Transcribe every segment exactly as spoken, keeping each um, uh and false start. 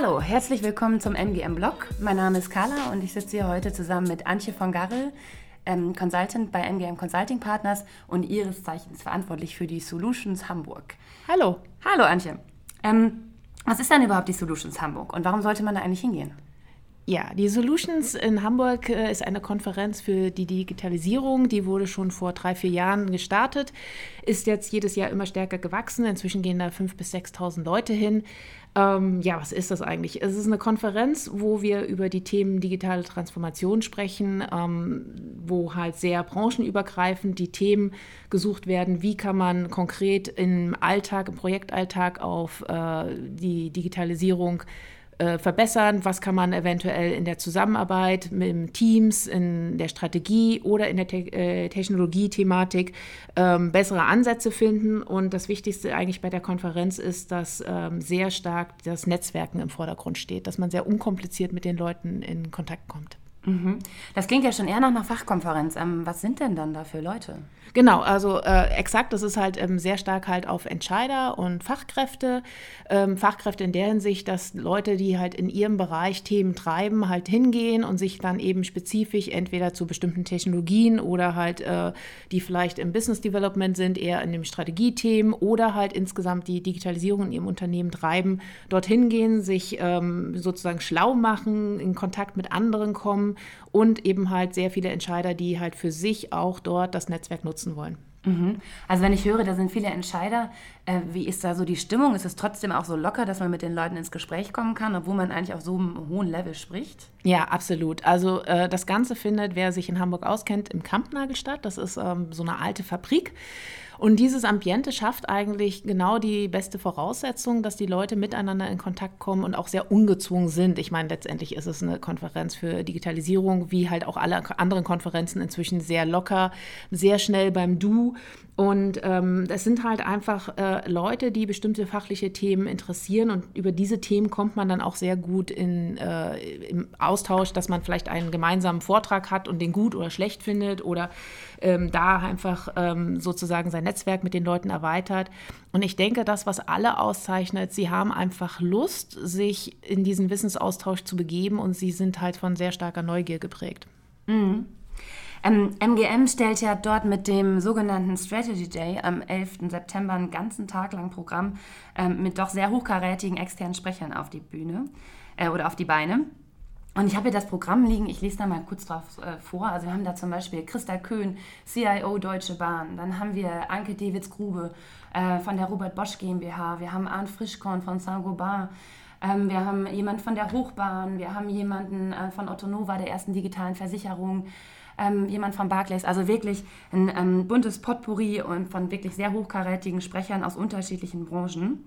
Hallo, herzlich willkommen zum M G M-Blog. Mein Name ist Carla und ich sitze hier heute zusammen mit Antje von Garrel, ähm, Consultant bei M G M Consulting Partners und ihres Zeichens verantwortlich für die Solutions Hamburg. Hallo. Hallo Antje. Ähm, was ist denn überhaupt die Solutions Hamburg und warum sollte man da eigentlich hingehen? Ja, die Solutions in Hamburg äh, ist eine Konferenz für die Digitalisierung. Die wurde schon vor drei, vier Jahren gestartet, ist jetzt jedes Jahr immer stärker gewachsen. Inzwischen gehen da fünftausend bis sechstausend Leute hin. Ähm, ja, was ist das eigentlich? Es ist eine Konferenz, wo wir über die Themen digitale Transformation sprechen, ähm, wo halt sehr branchenübergreifend die Themen gesucht werden. Wie kann man konkret im Alltag, im Projektalltag auf äh, die Digitalisierung verbessern, was kann man eventuell in der Zusammenarbeit mit Teams, in der Strategie oder in der Te- äh, Technologie-Thematik ähm, bessere Ansätze finden. Und das Wichtigste eigentlich bei der Konferenz ist, dass ähm, sehr stark das Netzwerken im Vordergrund steht, dass man sehr unkompliziert mit den Leuten in Kontakt kommt. Mhm. Das klingt ja schon eher nach einer Fachkonferenz. Ähm, was sind denn dann da für Leute? Genau, also äh, exakt, das ist halt ähm, sehr stark halt auf Entscheider und Fachkräfte. Ähm, Fachkräfte in der Hinsicht, dass Leute, die halt in ihrem Bereich Themen treiben, halt hingehen und sich dann eben spezifisch entweder zu bestimmten Technologien oder halt, äh, die vielleicht im Business Development sind, eher in den Strategiethemen oder halt insgesamt die Digitalisierung in ihrem Unternehmen treiben, dorthin gehen, sich ähm, sozusagen schlau machen, in Kontakt mit anderen kommen und eben halt sehr viele Entscheider, die halt für sich auch dort das Netzwerk nutzen wollen. Mhm. Also wenn ich höre, da sind viele Entscheider, äh, wie ist da so die Stimmung? Ist es trotzdem auch so locker, dass man mit den Leuten ins Gespräch kommen kann, obwohl man eigentlich auf so einem hohen Level spricht? Ja, absolut. Also äh, das Ganze findet, wer sich in Hamburg auskennt, im Kampnagel statt. Das ist ähm, so eine alte Fabrik. Und dieses Ambiente schafft eigentlich genau die beste Voraussetzung, dass die Leute miteinander in Kontakt kommen und auch sehr ungezwungen sind. Ich meine, letztendlich ist es eine Konferenz für Digitalisierung, wie halt auch alle anderen Konferenzen inzwischen sehr locker, sehr schnell beim Du. Und ähm, das sind halt einfach äh, Leute, die bestimmte fachliche Themen interessieren und über diese Themen kommt man dann auch sehr gut in, äh, im Austausch, dass man vielleicht einen gemeinsamen Vortrag hat und den gut oder schlecht findet oder ähm, da einfach ähm, sozusagen sein Netzwerk mit den Leuten erweitert. Und ich denke, das, was alle auszeichnet, sie haben einfach Lust, sich in diesen Wissensaustausch zu begeben und sie sind halt von sehr starker Neugier geprägt. Mhm. Ähm, M G M stellt ja dort mit dem sogenannten Strategy Day am elften September einen ganzen Tag lang Programm ähm, mit doch sehr hochkarätigen externen Sprechern auf die Bühne äh, oder auf die Beine. Und ich habe hier das Programm liegen, ich lese da mal kurz drauf äh, vor. Also wir haben da zum Beispiel Christa Köhn, C I O Deutsche Bahn. Dann haben wir Anke Dewitz-Grube äh, von der Robert Bosch GmbH. Wir haben Arndt Frischkorn von Saint-Gobain. Ähm, wir haben jemanden von der Hochbahn. Wir haben jemanden äh, von Otto Nova, der ersten digitalen Versicherung. Ähm, jemand von Barclays, also wirklich ein ähm, buntes Potpourri und von wirklich sehr hochkarätigen Sprechern aus unterschiedlichen Branchen.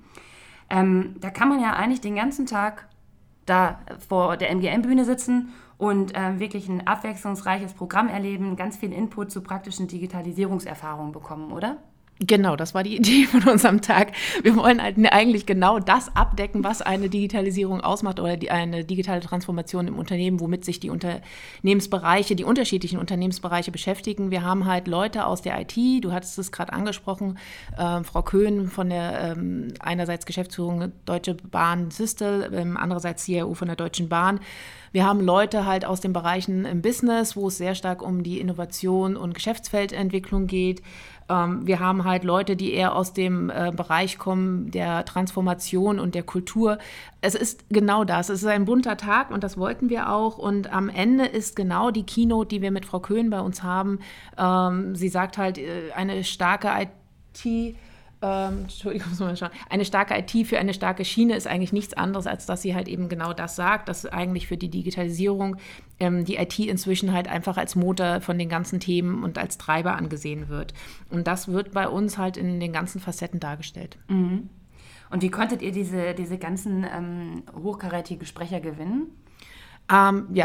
Ähm, da kann man ja eigentlich den ganzen Tag da vor der M G M-Bühne sitzen und äh, wirklich ein abwechslungsreiches Programm erleben, ganz viel Input zu praktischen Digitalisierungserfahrungen bekommen, oder? Genau, das war die Idee von unserem Tag. Wir wollen halt eigentlich genau das abdecken, was eine Digitalisierung ausmacht oder die, eine digitale Transformation im Unternehmen, womit sich die Unternehmensbereiche, die unterschiedlichen Unternehmensbereiche beschäftigen. Wir haben halt Leute aus der I T, du hattest es gerade angesprochen, äh, Frau Köhn von der ähm, einerseits Geschäftsführung Deutsche Bahn Systel, ähm, andererseits C I O von der Deutschen Bahn. Wir haben Leute halt aus den Bereichen im Business, wo es sehr stark um die Innovation und Geschäftsfeldentwicklung geht. Ähm, wir haben halt Leute, die eher aus dem äh, Bereich kommen der Transformation und der Kultur. Es ist genau das. Es ist ein bunter Tag und das wollten wir auch. Und am Ende ist genau die Keynote, die wir mit Frau Köhn bei uns haben. Ähm, sie sagt halt, äh, eine starke I T- Ähm, Entschuldigung, muss man schauen. Eine starke I T für eine starke Schiene ist eigentlich nichts anderes, als dass sie halt eben genau das sagt, dass eigentlich für die Digitalisierung ähm, die I T inzwischen halt einfach als Motor von den ganzen Themen und als Treiber angesehen wird. Und das wird bei uns halt in den ganzen Facetten dargestellt. Mhm. Und wie konntet ihr diese, diese ganzen ähm, hochkarätigen Sprecher gewinnen? Ähm, ja,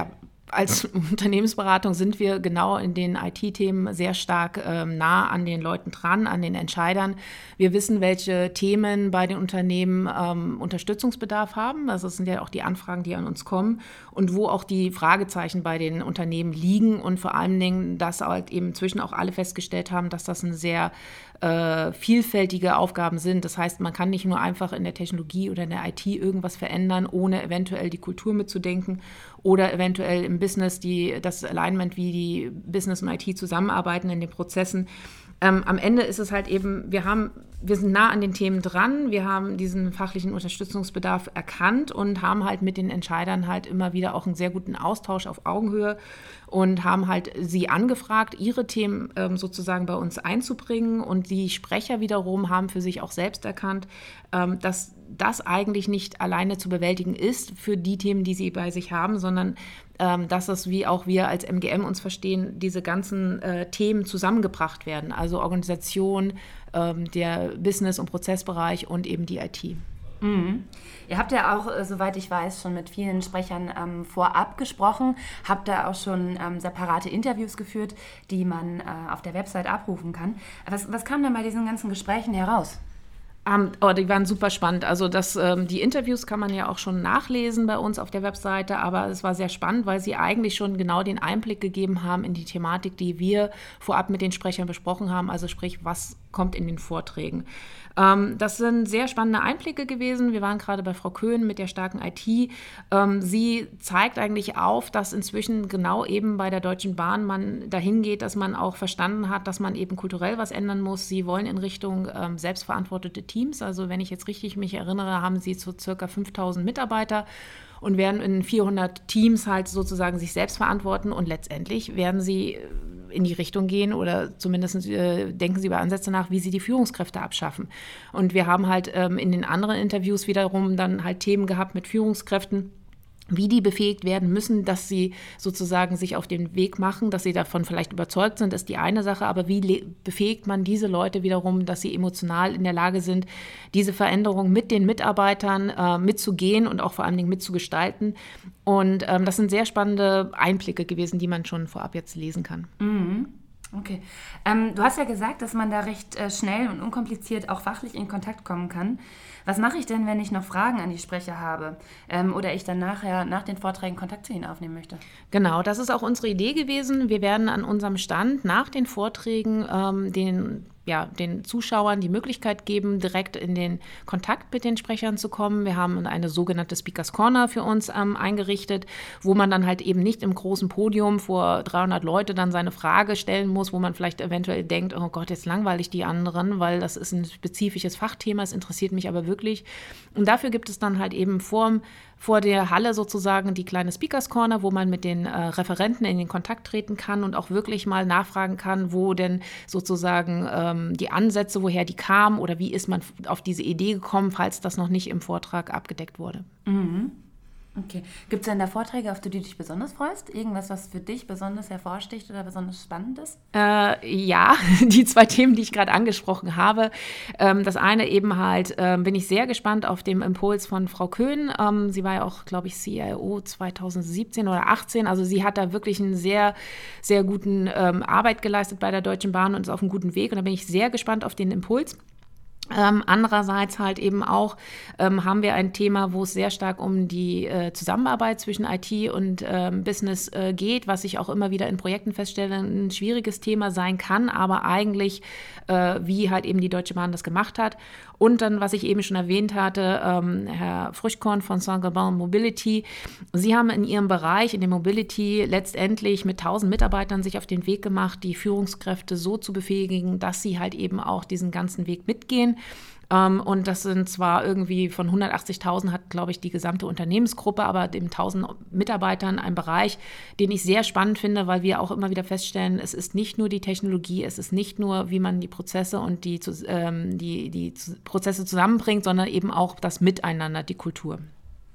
als Unternehmensberatung sind wir genau in den I T-Themen sehr stark ähm, nah an den Leuten dran, an den Entscheidern. Wir wissen, welche Themen bei den Unternehmen ähm, Unterstützungsbedarf haben. Also das sind ja auch die Anfragen, die an uns kommen und wo auch die Fragezeichen bei den Unternehmen liegen und vor allen Dingen, dass halt eben inzwischen auch alle festgestellt haben, dass das eine sehr äh, vielfältige Aufgaben sind. Das heißt, man kann nicht nur einfach in der Technologie oder in der I T irgendwas verändern, ohne eventuell die Kultur mitzudenken oder eventuell im Business die, das Alignment, wie die Business und I T zusammenarbeiten in den Prozessen. Ähm, am Ende ist es halt eben, wir haben, wir sind nah an den Themen dran, wir haben diesen fachlichen Unterstützungsbedarf erkannt und haben halt mit den Entscheidern halt immer wieder auch einen sehr guten Austausch auf Augenhöhe und haben halt sie angefragt, ihre Themen ähm, sozusagen bei uns einzubringen, und die Sprecher wiederum haben für sich auch selbst erkannt, ähm, dass das eigentlich nicht alleine zu bewältigen ist für die Themen, die sie bei sich haben, sondern ähm, dass es, wie auch wir als M G M uns verstehen, diese ganzen äh, Themen zusammengebracht werden, also Organisation, ähm, der Business- und Prozessbereich und eben die I T. Mhm. Ihr habt ja auch, äh, soweit ich weiß, schon mit vielen Sprechern ähm, vorab gesprochen, habt da auch schon ähm, separate Interviews geführt, die man äh, auf der Website abrufen kann. Was, was kam denn bei diesen ganzen Gesprächen heraus? Um, oh, die waren super spannend. Also das, ähm, die Interviews kann man ja auch schon nachlesen bei uns auf der Webseite, aber es war sehr spannend, weil sie eigentlich schon genau den Einblick gegeben haben in die Thematik, die wir vorab mit den Sprechern besprochen haben, also sprich, was kommt in den Vorträgen. Ähm, das sind sehr spannende Einblicke gewesen. Wir waren gerade bei Frau Köhn mit der starken I T. Ähm, sie zeigt eigentlich auf, dass inzwischen genau eben bei der Deutschen Bahn man dahin geht, dass man auch verstanden hat, dass man eben kulturell was ändern muss. Sie wollen in Richtung ähm, selbstverantwortete Teams. Also wenn ich jetzt richtig mich erinnere, haben sie so circa fünftausend Mitarbeiter und werden in vierhundert Teams halt sozusagen sich selbst verantworten, und letztendlich werden sie in die Richtung gehen oder zumindest äh, denken sie über Ansätze nach, wie sie die Führungskräfte abschaffen. Und wir haben halt ähm, in den anderen Interviews wiederum dann halt Themen gehabt mit Führungskräften, wie die befähigt werden müssen, dass sie sozusagen sich auf den Weg machen, dass sie davon vielleicht überzeugt sind, ist die eine Sache, aber wie le- befähigt man diese Leute wiederum, dass sie emotional in der Lage sind, diese Veränderung mit den Mitarbeitern äh, mitzugehen und auch vor allen Dingen mitzugestalten. Und ähm, das sind sehr spannende Einblicke gewesen, die man schon vorab jetzt lesen kann. Mhm. Okay. Ähm, du hast ja gesagt, dass man da recht äh, schnell und unkompliziert auch fachlich in Kontakt kommen kann. Was mache ich denn, wenn ich noch Fragen an die Sprecher habe ähm, oder ich dann nachher nach den Vorträgen Kontakt zu ihnen aufnehmen möchte? Genau, das ist auch unsere Idee gewesen. Wir werden an unserem Stand nach den Vorträgen ähm, den ja, den Zuschauern die Möglichkeit geben, direkt in den Kontakt mit den Sprechern zu kommen. Wir haben eine sogenannte Speakers Corner für uns ähm, eingerichtet, wo man dann halt eben nicht im großen Podium vor dreihundert Leute dann seine Frage stellen muss, wo man vielleicht eventuell denkt, oh Gott, jetzt langweile ich die anderen, weil das ist ein spezifisches Fachthema, es interessiert mich aber wirklich. Und dafür gibt es dann halt eben vor, vor der Halle sozusagen die kleine Speakers Corner, wo man mit den äh, Referenten in den Kontakt treten kann und auch wirklich mal nachfragen kann, wo denn sozusagen ähm, die Ansätze, woher die kamen oder wie ist man auf diese Idee gekommen, falls das noch nicht im Vortrag abgedeckt wurde. Mhm. Okay. Gibt es denn da Vorträge, auf die du dich besonders freust? Irgendwas, was für dich besonders hervorsticht oder besonders spannend ist? Äh, ja, die zwei Themen, die ich gerade angesprochen habe. Ähm, das eine eben halt, äh, bin ich sehr gespannt auf den Impuls von Frau Köhn. Ähm, sie war ja auch, glaube ich, C I O zwanzig siebzehn oder achtzehn. Also sie hat da wirklich eine sehr, sehr guten ähm, Arbeit geleistet bei der Deutschen Bahn und ist auf einem guten Weg. Und da bin ich sehr gespannt auf den Impuls. Ähm, andererseits halt eben auch ähm, haben wir ein Thema, wo es sehr stark um die äh, Zusammenarbeit zwischen I T und ähm, Business äh, geht, was ich auch immer wieder in Projekten feststelle, ein schwieriges Thema sein kann, aber eigentlich, äh, wie halt eben die Deutsche Bahn das gemacht hat. Und dann, was ich eben schon erwähnt hatte, ähm, Herr Frischkorn von Saint-Gobain Mobility, Sie haben in Ihrem Bereich, in der Mobility, letztendlich mit tausend Mitarbeitern sich auf den Weg gemacht, die Führungskräfte so zu befähigen, dass sie halt eben auch diesen ganzen Weg mitgehen. Um, und das sind zwar irgendwie von hundertachtzigtausend hat, glaube ich, die gesamte Unternehmensgruppe, aber dem tausend Mitarbeitern ein Bereich, den ich sehr spannend finde, weil wir auch immer wieder feststellen, es ist nicht nur die Technologie, es ist nicht nur, wie man die Prozesse und die, ähm, die, die Prozesse zusammenbringt, sondern eben auch das Miteinander, die Kultur.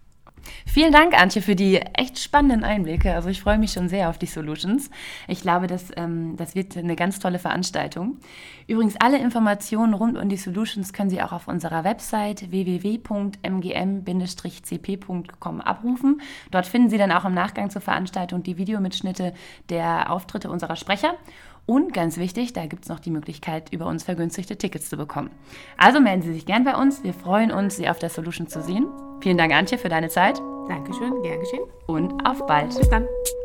Vielen Dank, Antje, für die echt spannenden Einblicke. Also ich freue mich schon sehr auf die Solutions. Ich glaube, das, ähm, das wird eine ganz tolle Veranstaltung. Übrigens, alle Informationen rund um die Solutions können Sie auch auf unserer Website w w w punkt m g m Bindestrich c p punkt com abrufen. Dort finden Sie dann auch im Nachgang zur Veranstaltung die Videomitschnitte der Auftritte unserer Sprecher. Und ganz wichtig, da gibt es noch die Möglichkeit, über uns vergünstigte Tickets zu bekommen. Also melden Sie sich gern bei uns. Wir freuen uns, Sie auf der Solution zu sehen. Vielen Dank, Antje, für deine Zeit. Dankeschön, gern geschehen. Und auf bald. Bis dann.